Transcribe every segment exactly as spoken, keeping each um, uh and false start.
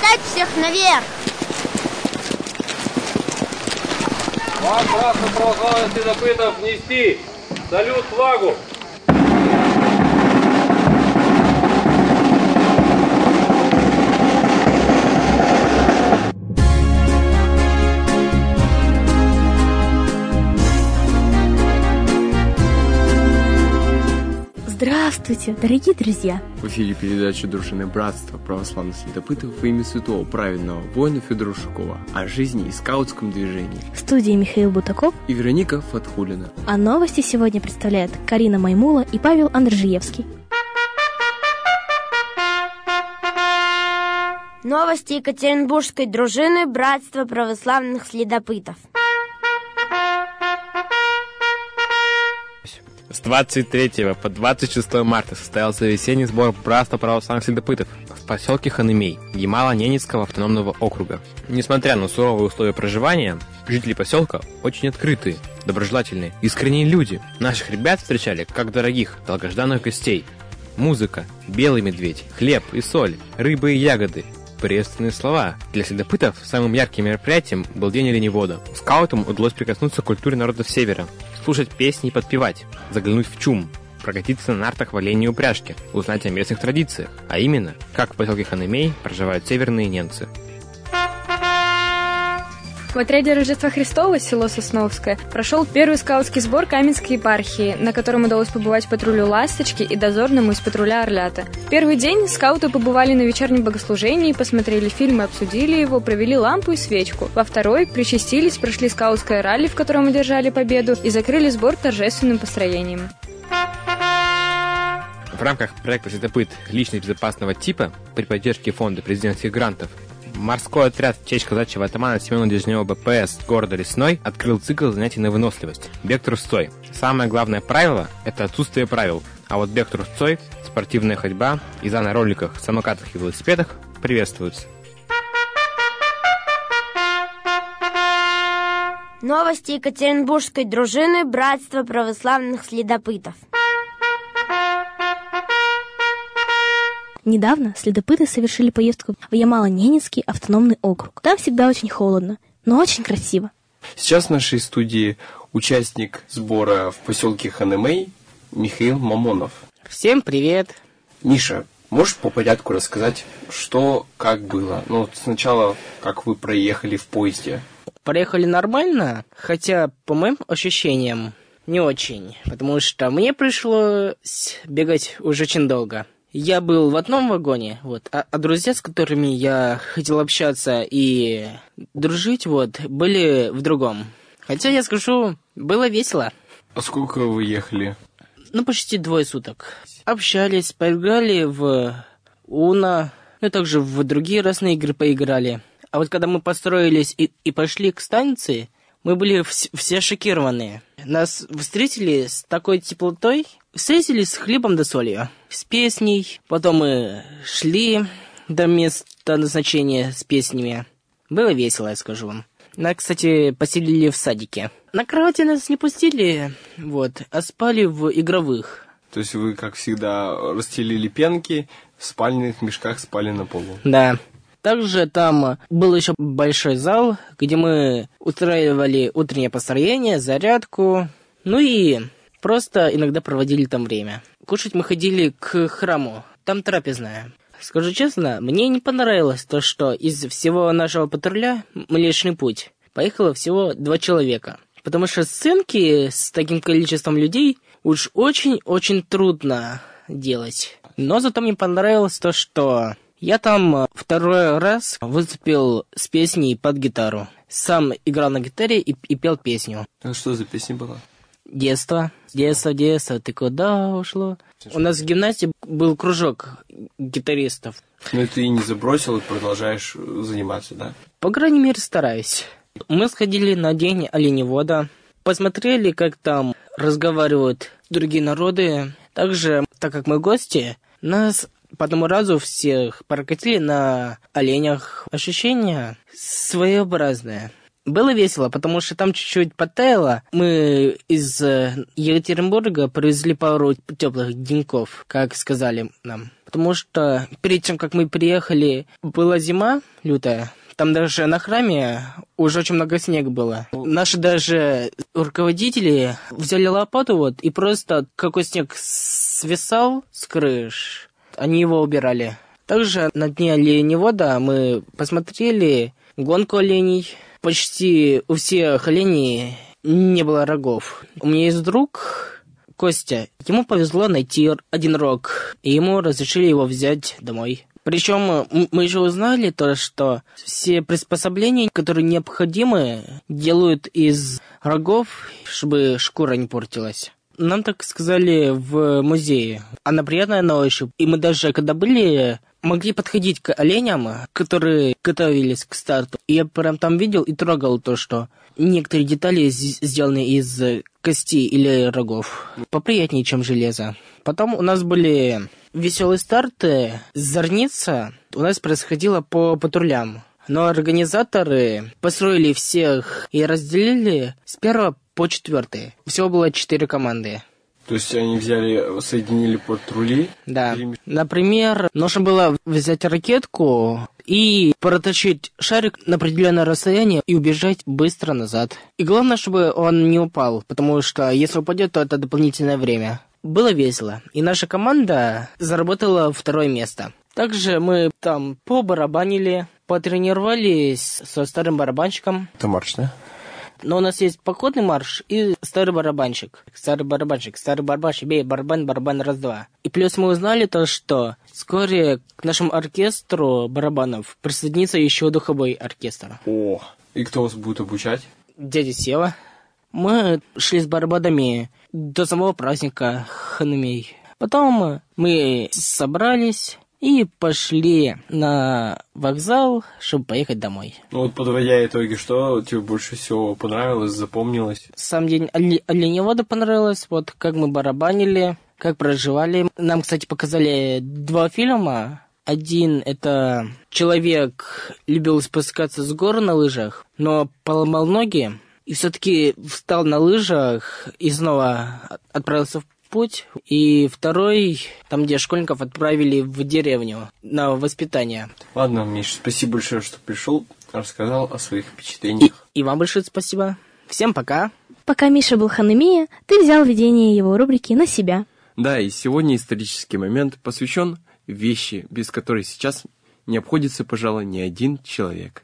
Поднять всех наверх! Вам, братство православных следопытов, нести салют флагу! Здравствуйте, дорогие друзья! В эфире передача «Дружины братства православных следопытов во имя святого праведного воина Федора Шукова о жизни и скаутском движении. В студии Михаил Бутаков и Вероника Фатхулина. А новости сегодня представляют Карина Маймула и Павел Андржиевский. Новости Екатеринбургской дружины братства православных следопытов. С двадцать третьего по двадцать шестое марта состоялся весенний сбор братства православных следопытов в поселке Ханымей Ямало-Ненецкого автономного округа. Несмотря на суровые условия проживания, жители поселка очень открытые, доброжелательные, искренние люди. Наших ребят встречали как дорогих, долгожданных гостей. Музыка, белый медведь, хлеб и соль, рыбы и ягоды. Приветственные слова. Для следопытов самым ярким мероприятием был День оленевода. Скаутам удалось прикоснуться к культуре народов Севера, слушать песни и подпевать, заглянуть в чум, прокатиться на нартах в оленьей упряжке, узнать о местных традициях, а именно, как в поселке Ханымей проживают северные ненцы. В отряде Рождества Христова, село Сосновское, прошел первый скаутский сбор Каменской епархии, на котором удалось побывать патрулю «Ласточки» и дозорному из патруля «Орлята». В первый день скауты побывали на вечернем богослужении, посмотрели фильм и обсудили его, провели лампу и свечку. Во второй причастились, прошли скаутское ралли, в котором одержали победу, и закрыли сбор торжественным построением. В рамках проекта «Следопыт. Личность безопасного типа» при поддержке фонда президентских грантов морской отряд в честь казачьего атамана Семена Дежнева БПС города Лесной открыл цикл занятий на выносливость. Бег трусцой. Самое главное правило – это отсутствие правил, а вот бег трусцой, спортивная ходьба, езда на роликах, самокатах и велосипедах приветствуются. Новости Екатеринбургской дружины братства православных следопытов. Недавно следопыты совершили поездку в Ямало-Ненецкий автономный округ. Там всегда очень холодно, но очень красиво. Сейчас в нашей студии участник сбора в поселке Ханымей Михаил Мамонов. Всем привет! Миша, можешь по порядку рассказать, что, как было? Ну, сначала, как вы проехали в поезде. Проехали нормально, хотя, по моим ощущениям, не очень, потому что мне пришлось бегать уже очень долго. Я был в одном вагоне, вот, а, а друзья, с которыми я хотел общаться и дружить, вот, были в другом. Хотя, я скажу, было весело. А сколько вы ехали? Ну, почти двое суток. Общались, поиграли в Уно, ну, также в другие разные игры поиграли. А вот когда мы построились и, и пошли к станции, мы были вс- все шокированные. Нас встретили с такой теплотой, встретили с хлебом да солью, с песней. Потом мы шли до места назначения с песнями. Было весело, я скажу вам. Нас, кстати, поселили в садике. На кровати нас не пустили, вот, а спали в игровых. То есть вы, как всегда, расстелили пенки, в спальных мешках спали на полу? Да. Также там был еще большой зал, где мы устраивали утреннее построение, зарядку, ну и просто иногда проводили там время. Кушать мы ходили к храму, там трапезная. Скажу честно, мне не понравилось то, что из всего нашего патруля Млечный Путь поехало всего два человека. Потому что сценки с таким количеством людей уж очень-очень трудно делать. Но зато мне понравилось то, что я там второй раз выступил с песней под гитару. Сам играл на гитаре и, и пел песню. А что за песня была? Детство, детство, детство, ты куда ушло? У нас в гимназии был кружок гитаристов. Ну и ты не забросил и продолжаешь заниматься, да? По крайней мере, стараюсь. Мы сходили на день оленевода, посмотрели, как там разговаривают другие народы. Также, так как мы гости, нас по одному разу всех прокатили на оленях. Ощущение своеобразное. Было весело, потому что там чуть-чуть подтаяло. Мы из Екатеринбурга привезли пару теплых деньков, как сказали нам. потому что перед тем, как мы приехали, была зима лютая. Там даже на храме уже очень много снега было. Наши даже руководители взяли лопату вот и просто какой снег свисал с крыш, они его убирали. Также на дне оленевода мы посмотрели гонку оленей. Почти у всех оленей не было рогов. У меня есть друг Костя. Ему повезло найти один рог, и ему разрешили его взять домой. Причем мы еще узнали то, что все приспособления, которые необходимы, делают из рогов, чтобы шкура не портилась. Нам так сказали в музее. Она приятная на ощупь. И мы даже, когда были, могли подходить к оленям, которые готовились к старту. И я прям там видел и трогал то, что некоторые детали сделаны из кости или рогов. Поприятнее, чем железо. Потом у нас были веселые старты. Зорница у нас происходила по патрулям. Но организаторы построили всех и разделили с первого по четвертый. Всего было четыре команды. То есть они взяли, соединили патрули? Да. Или... Например, нужно было взять ракетку и протащить шарик на определенное расстояние и убежать быстро назад. И главное, чтобы он не упал, потому что если упадет, то это дополнительное время. Было весело, и наша команда заработала второе место. Также мы там побарабанили, потренировались со старым барабанщиком. Это марш, да? Но у нас есть походный марш и старый барабанщик. Старый барабанщик, старый барабанщик, бей, барабан, барабан, раз-два. И плюс мы узнали то, что вскоре к нашему оркестру барабанов присоединится еще духовой оркестр. О, и кто вас будет обучать? Дядя Сева. Мы шли с барабанами до самого праздника Ханумей. Потом мы собрались и пошли на вокзал, чтобы поехать домой. Ну вот, подводя итоги, что тебе больше всего понравилось, запомнилось? Сам день оленевода понравилось, вот как мы барабанили, как проживали. Нам, кстати, показали два фильма. Один — это человек любил спускаться с гор на лыжах, но поломал ноги и все-таки встал на лыжах и снова отправился в путь. И второй, там, где школьников отправили в деревню на воспитание. Ладно, Миш, спасибо большое, что пришел, рассказал о своих впечатлениях. И, и вам большое спасибо. Всем пока. Пока Миша был Ханумия, ты взял ведение его рубрики на себя. Да, и сегодня исторический момент посвящен вещи, без которой сейчас не обходится, пожалуй, ни один человек.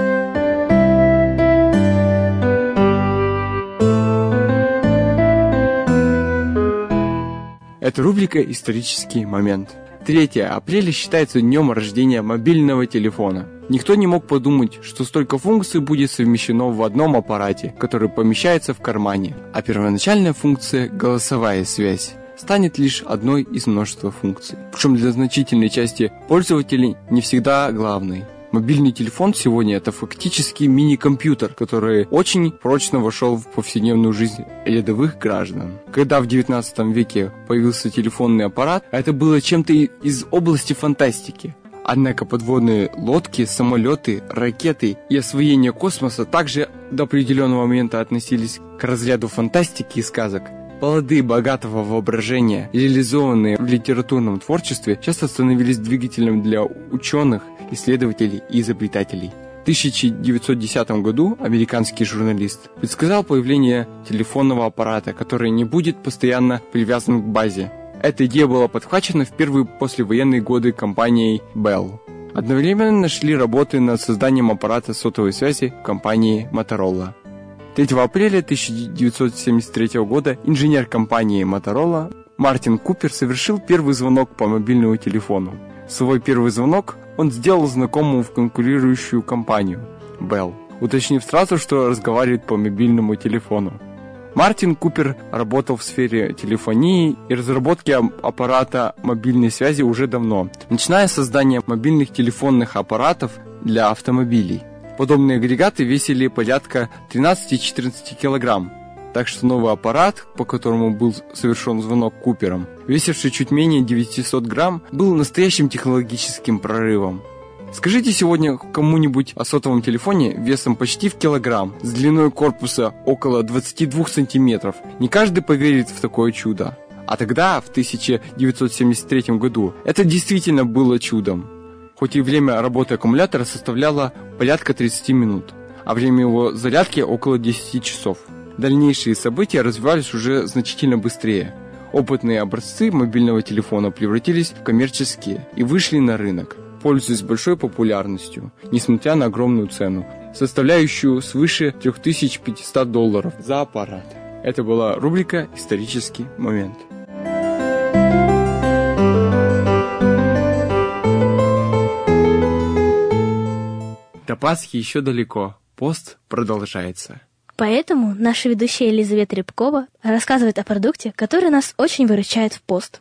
Это рубрика «Исторический момент». третьего апреля считается днем рождения мобильного телефона. Никто не мог подумать, что столько функций будет совмещено в одном аппарате, который помещается в кармане. А первоначальная функция «голосовая связь» станет лишь одной из множества функций. Причем для значительной части пользователей не всегда главной. Мобильный телефон сегодня это фактически мини-компьютер, который очень прочно вошел в повседневную жизнь рядовых граждан. Когда в девятнадцатом веке появился телефонный аппарат, это было чем-то из области фантастики. Однако подводные лодки, самолеты, ракеты и освоение космоса также до определенного момента относились к разряду фантастики и сказок. Плоды богатого воображения, реализованные в литературном творчестве, часто становились двигателем для ученых, исследователей и изобретателей. В тысяча девятьсот десятом году американский журналист предсказал появление телефонного аппарата, который не будет постоянно привязан к базе. Эта идея была подхвачена в первые послевоенные годы компанией Bell. Одновременно нашли работы над созданием аппарата сотовой связи в компании Motorola. третьего апреля тысяча девятьсот семьдесят третьего года инженер компании Motorola Мартин Купер совершил первый звонок по мобильному телефону. Свой первый звонок он сделал знакомому в конкурирующую компанию Bell, уточнив сразу, что разговаривает по мобильному телефону. Мартин Купер работал в сфере телефонии и разработки аппарата мобильной связи уже давно, начиная с создания мобильных телефонных аппаратов для автомобилей. Подобные агрегаты весили порядка тринадцать-четырнадцать килограмм, так что новый аппарат, по которому был совершен звонок Купером, весивший чуть менее девятьсот грамм, был настоящим технологическим прорывом. Скажите сегодня кому-нибудь о сотовом телефоне весом почти в килограмм, с длиной корпуса около двадцати двух сантиметров. Не каждый поверит в такое чудо. А тогда, в тысяча девятьсот семьдесят третьем году, это действительно было чудом. Хоть и время работы аккумулятора составляло порядка тридцать минут, а время его зарядки около десять часов. Дальнейшие события развивались уже значительно быстрее. Опытные образцы мобильного телефона превратились в коммерческие и вышли на рынок, пользуясь большой популярностью, несмотря на огромную цену, составляющую свыше три тысячи пятьсот долларов за аппарат. Это была рубрика «Исторический момент». До Пасхи еще далеко, пост продолжается. Поэтому наша ведущая Елизавета Рябкова рассказывает о продукте, который нас очень выручает в пост.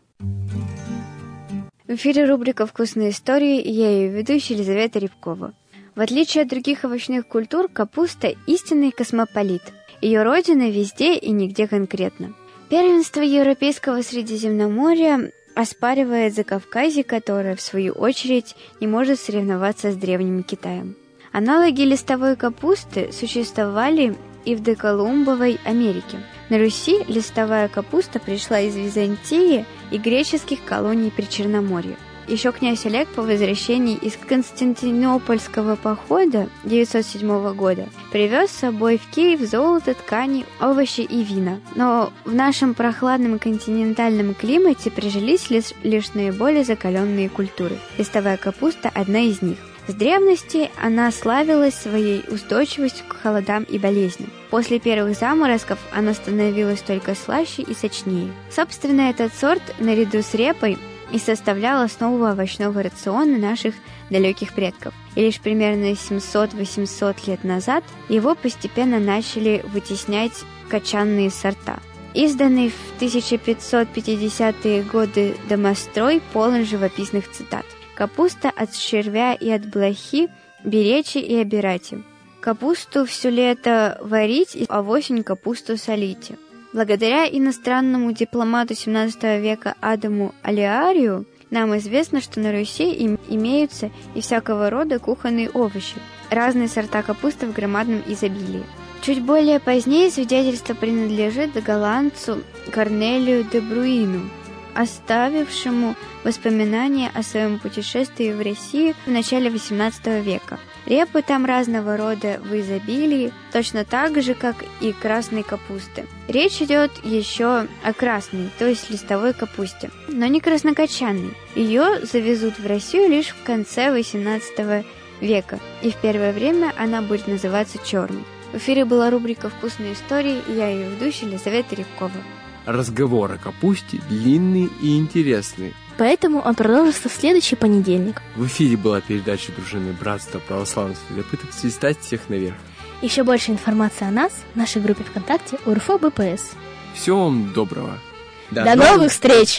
В эфире рубрика «Вкусные истории», и я ее ведущая Елизавета Рябкова. В отличие от других овощных культур, капуста – истинный космополит. Ее родина везде и нигде конкретно. Первенство Европейского Средиземноморья оспаривает Закавказье, которое, в свою очередь, не может соревноваться с Древним Китаем. Аналоги листовой капусты существовали и в доколумбовой Америке. На Руси листовая капуста пришла из Византии и греческих колоний Причерноморья. Еще князь Олег по возвращении из Константинопольского похода девятьсот седьмого года привез с собой в Киев золото, ткани, овощи и вина. Но в нашем прохладном континентальном климате прижились лишь, лишь наиболее закаленные культуры. Листовая капуста – одна из них. С древности она славилась своей устойчивостью к холодам и болезням. После первых заморозков она становилась только слаще и сочнее. Собственно, этот сорт, наряду с репой, и составлял основу овощного рациона наших далеких предков. И лишь примерно семьсот-восемьсот лет назад его постепенно начали вытеснять кочанные сорта. Изданный в тысяча пятьсот пятидесятые годы домострой полон живописных цитат. Капуста от червя и от блохи, беречи и обирайте. Капусту все лето варить, а в осень капусту солите. Благодаря иностранному дипломату семнадцатого века Адаму Алиарию нам известно, что на Руси им имеются и всякого рода кухонные овощи, разные сорта капусты в громадном изобилии. Чуть более позднее свидетельство принадлежит голландцу Корнелию де Бруину, оставившему воспоминания о своем путешествии в Россию в начале восемнадцатого века. Репы там разного рода в изобилии, точно так же, как и красной капусты. Речь идет еще о красной, то есть листовой капусте, но не краснокочанной. Ее завезут в Россию лишь в конце восемнадцатого века, и в первое время она будет называться черной. В эфире была рубрика «Вкусные истории», и я ее ведущая Елизавета Рябкова. Разговор о капусте длинный и интересный. Поэтому он продолжится в следующий понедельник. В эфире была передача дружины Братства православных следопытов «Свистать всех наверх». Еще больше информации о нас в нашей группе ВКонтакте УРФО БПС. Всего вам доброго. До, До новых, новых встреч!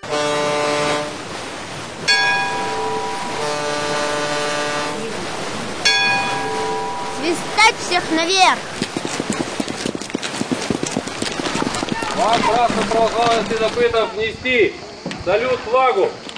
Свистать всех наверх! Вам, братство православных следопытов, нести салют флагу!